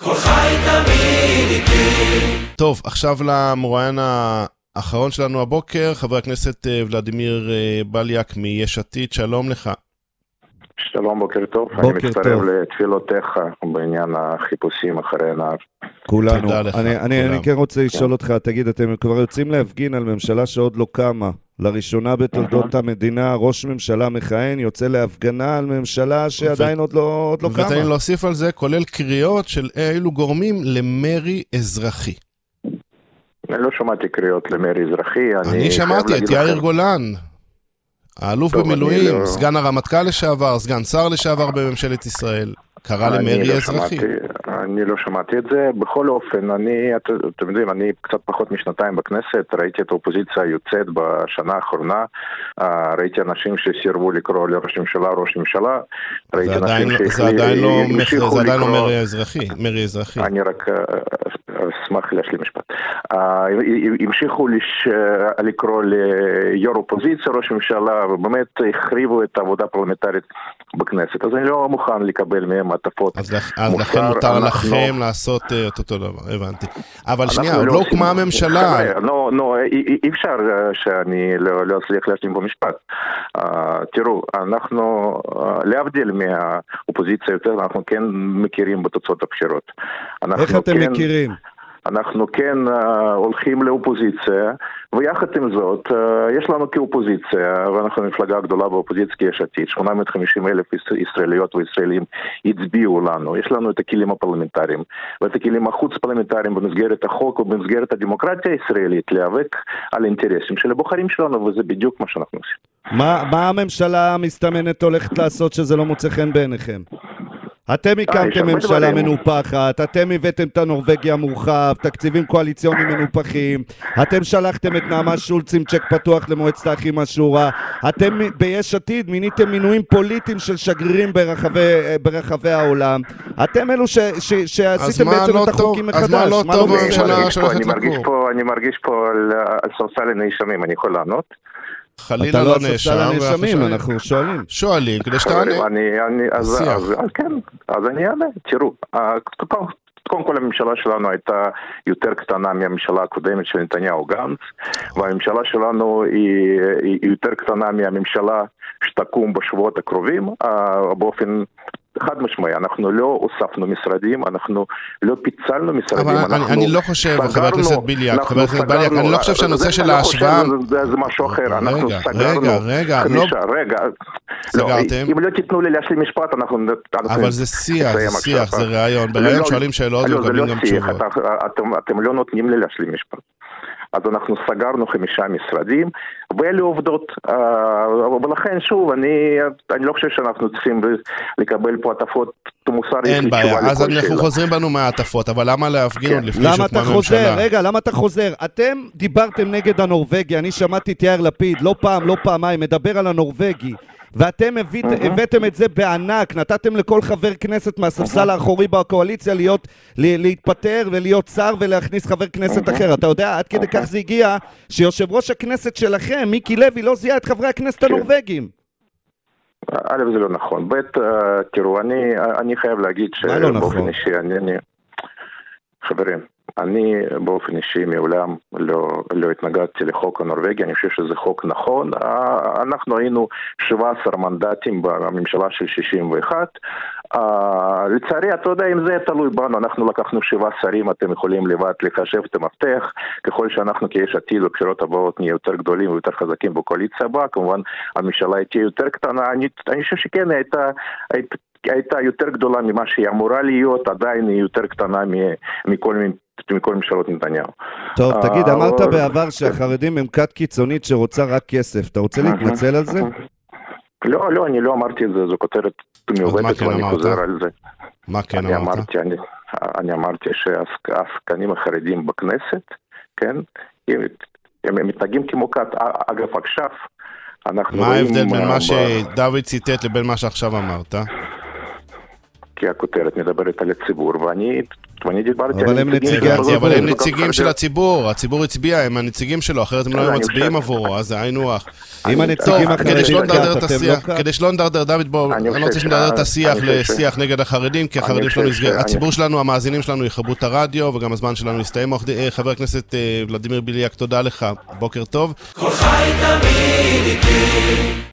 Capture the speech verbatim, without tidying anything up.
כל חי תמיד איתי. טוב, עכשיו למרואיין האחרון שלנו הבוקר, חבר הכנסת ולדימיר בליאק מיש עתיד, שלום לך. שלום, בוקר טוב. בוקר אני מצטרף טוב. לתפילותיך בעניין החיפושים אחרי הנער. כולנו. תודה לך, אני, אני, כולם. אני כן רוצה לשאול אותך, תגיד, אתם כבר יוצאים להפגין על ממשלה שעוד לא קמה. לראשונה בתולדות המדינה, ראש ממשלה מכהן יוצא להפגנה על ממשלה שעדיין עוד לא, עוד לא קמה. ותן להוסיף על זה, כולל קריאות של אילו גורמים למרי אזרחי. אני לא שמעתי קריאות למרי אזרחי. אני שמעתי את יאיר גולן, האלוף טוב, במילואים, אני לא- סגן הרמטכ"ל לשעבר, סגן שר לשעבר בממשלת ישראל, קרא אני למרי לא אזרחי. שמעתי, אני לא שמעתי את זה. בכל אופן, אני, את- אתם יודעים, אני קצת פחות משנתיים בכנסת, ראיתי את האופוזיציה יוצאת בשנה האחרונה, אה, ראיתי אנשים שסירבו לקרוא לראש ממשלה ראש ממשלה, ראיתי זה עדיין אנשים לא- זה עדיין לא מח- שהמשיכו זה עדיין לא לקרוא- מרי אזרחי, מרי אזרחי. אני רק אה, אשמח להשלים משפט. אה, המשיכו לש- לקרוא ליו"ר אופוזיציה ראש ממשלה, ובאמת החריבו את העבודה הפרלמנטרית בכנסת. אז אני לא מוכן לקבל מהם הטפות אז לכ- אז מוסר. לכן מותר אנחנו- לכם לעשות אה, את אותו דבר, הבנתי. אבל אנחנו שנייה, עוד לא עושים- הוקמה הממשלה. חבר'ה, נו, נו, אי- אי אי אפשר אה, שאני לא לא אצליח להשלים במשפט. אה, תראו, אנחנו, אה, להבדיל מהאופוזיציה יותר, אנחנו כן מכירים בתוצאות הבחירות. אנחנו איך אתם כן- מכירים? אנחנו כן uh, הולכים לאופוזיציה, ויחד עם זאת, uh, יש לנו כאופוזיציה, ואנחנו מפלגה גדולה באופוזיציה כיש עתיד, שמונה מאות וחמישים אלף ישראליות וישראלים הצביעו לנו, יש לנו את הכלים הפרלמנטריים, ואת הכלים החוץ פרלמנטריים במסגרת החוק ובמסגרת הדמוקרטיה הישראלית, להיאבק על האינטרסים של הבוחרים שלנו, וזה בדיוק מה שאנחנו עושים. מה, מה הממשלה המסתמנת הולכת לעשות שזה לא מוצא חן בעיניכם? אתם יש הקמתם הרבה ממשלה דברים. מנופחת, אתם הבאתם את הנורווגי המורחב, תקציבים קואליציוניים מנופחים, אתם שלחתם את נעמה שולץ עם צ'ק פתוח למועצת האחים השורה, אתם ביש עתיד מיניתם מינויים פוליטיים של שגרירים ברחבי, ברחבי העולם, אתם אלו ש, ש, שעשיתם מה בעצם לא את החוקים טוב? אז מחדש. מה לא טוב בסדר? בממשלה אני מרגיש פה- שהולכת אני מרגיש לקום? פה- אני מרגיש פה על, על ספסל הנאשמים, אני יכול לענות? חלילה אתה לא לא נאשם. ספסל ואנחנו הנאשמים, שואלים. אנחנו שואלים. שואלים, כדי חברים, שתענה. אני, אני, אז, השיח. אז, אז כן, אז אני אענה. תראו, אה, קודם קודם כל הממשלה שלנו הייתה יותר קטנה מהממשלה הקודמת של נתניהו גנץ, והממשלה שלנו היא, היא, היא יותר קטנה מהממשלה שתקום בשבועות הקרובים, אה, באופן חד משמעי. אנחנו לא הוספנו משרדים, אנחנו לא פיצלנו משרדים. אבל אני- אנחנו אני לא חושב, חבר סגרנו- הכנסת בליאק, אנחנו חבר הכנסת סגרנו- בליאק, אני לא חושב שהנושא זה- של אני לא ההשוואה- חושב, זה- זה משהו אחר, אנחנו רגע, סגרנו. רגע, רגע, חמישה, לא- רגע. סגרתם? לא, אם לא תיתנו לי להשלים משפט, אנחנו... אנחנו אבל זה שיח, נסיים זה עכשיו. שיח, זה רעיון. לא, ברעיון לא, שואלים שאלות לא, זה ומקבלים לא גם שיח, תשובות. אתה- אתם- אתם לא נותנים לי להשלים משפט. אז אנחנו סגרנו חמישה משרדים, ואלה עובדות, אה, ולכן שוב, אני, אני לא חושב שאנחנו צריכים לקבל פה הטפות מוסר. יש אין לי בעיה, תשובה אז לכל אנחנו שאלה. חוזרים בנו מהעטפות, אבל למה להפגין עוד לפני למה שהוקמה אתה חוזר? ממשלה? רגע, למה אתה חוזר? אתם דיברתם נגד הנורווגי, אני שמעתי את יאיר לפיד, לא פעם, לא פעמיים, מדבר על הנורווגי, ואתם הבאת, הבאתם את זה בענק, נתתם לכל חבר כנסת מהספסל האחורי בקואליציה להיות, ל- להתפטר ולהיות שר ולהכניס חבר כנסת אחר. אתה יודע, עד כדי כך זה הגיע שיושב ראש הכנסת שלכם, מיקי לוי, לא זיהה את חברי הכנסת הנורווגים. א', זה לא נכון. ב', אה, תראו, אני, אני חייב להגיד מה לא שבאופן נכון? אישי, אני, אני, חברים, אני באופן אישי מעולם לא, לא התנגדתי לחוק הנורווגי, אני חושב שזה חוק נכון. אה, אנחנו היינו שבעה עשר מנדטים בממשלה של שישים ואחת. אה, לצערי, אתה יודע, אם זה תלוי בנו, אנחנו לקחנו שבעה שרים, אתם יכולים לבד לחשב את המפתח, ככל שאנחנו כיש עתיד בבחירות הבאות נהיה יותר גדולים ויותר חזקים בקואליציה הבאה, כמובן הממשלה תהיה יותר קטנה. אני, אני חושב שכן, הייתה, הייתה, הייתה יותר גדולה ממה שהיא אמורה להיות, עדיין היא יותר קטנה מכל מיני מכל ממשלות נתניהו. טוב, תגיד, אמרת אבל- בעבר שהחרדים הם כת קיצונית שרוצה רק כסף, אתה רוצה להתנצל על זה? לא, לא, אני לא אמרתי את זה, זו כותרת מעובדת כן ואני אמרת? חוזר על זה. מה כן אני אמרת? אמרתי, אני, אני אמרתי שהעסקנים החרדים בכנסת, כן, הם, הם מתנהגים כמו כת. אגב, עכשיו, אנחנו מה רואים... ההבדל בין ב- מה שדוד ציטט לבין מה שעכשיו אמרת? כי הכותרת מדברת על הציבור, ואני ואני דיברתי אבל על הם נציגים נציגי של הציבור. אבל הם המפלגות נציגים של החרדיות. הציבור, הציבור הצביע, הם הנציגים שלו, אחרת הם לא היו אני מצביעים חושב- עבורו, אז זה היינו הך. אם אני- הנציגים טוב, כדי החרדים שלא נדרדר כך, את אתם לא השיח, כך. כדי שלא נדרדר, דוד, בוא, אני אני לא חושב רוצה ש- שנדרדר את השיח אני חושב ש- לשיח נגד החרדים, כי אני החרדים שלנו חושב ש- נסגר, אני- הציבור שלנו, המאזינים שלנו יכבו את הרדיו, וגם הזמן שלנו יסתיים. חבר הכנסת ולדימיר בליאק, תודה לך, בוקר טוב. כל חי תמיד איתי